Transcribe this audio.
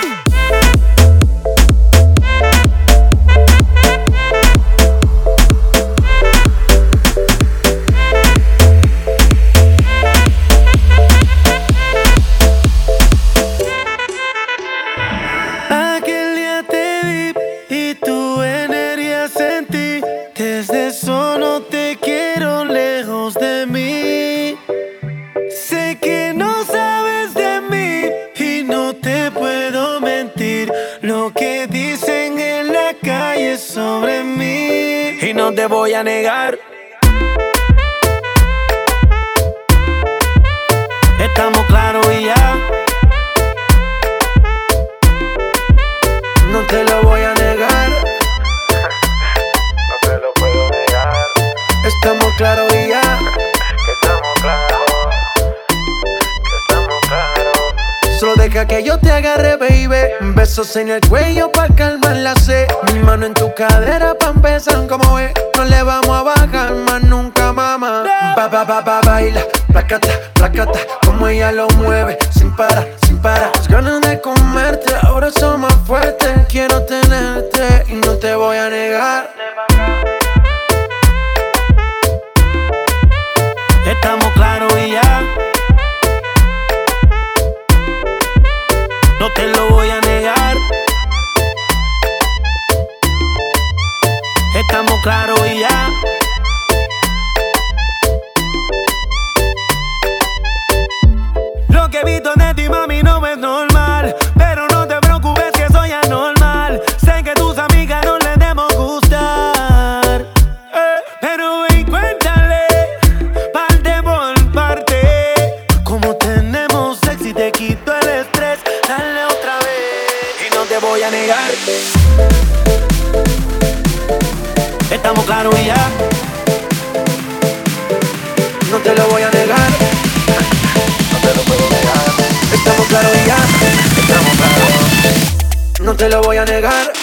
Aquel día te vi y tu energía sentí. Desde eso no te quiero lejos de mí. Sé que no sabes de mí y no te puedo mentir. Lo que dicen en la calle sobre mí, y no te voy a negar. Estamos claros y ya. No te lo voy a negar. No te lo puedo negar. Estamos claros y ya. Que estamos claros. Que estamos claros. Solo deja que yo te agarre, baby. Besos en el cuello pa' calmar la sed. Mi mano en tu cadera pa' empezar, como es. No le vamos a bajar más nunca, mamá. Baila, placata, placata. Como ella lo mueve, sin parar, sin parar. Las ganas de comerte, ahora son más fuertes. Quiero tenerte y no te voy a negar. Estamos claros y ya. No te lo voy a negar. Estamos claros y ya. Lo que he visto de ti, mami, no es normal. Pero no te preocupes que soy anormal. Sé que tus amigas no les debemos gustar, pero ven, cuéntale parte por parte. Como tenemos sexy y te quito el estrés. Dale otra vez y no te voy a negar. Estamos claros y ya. No te lo voy a negar. No te lo puedo negar. Estamos claros y ya. Estamos claros. No te lo voy a negar.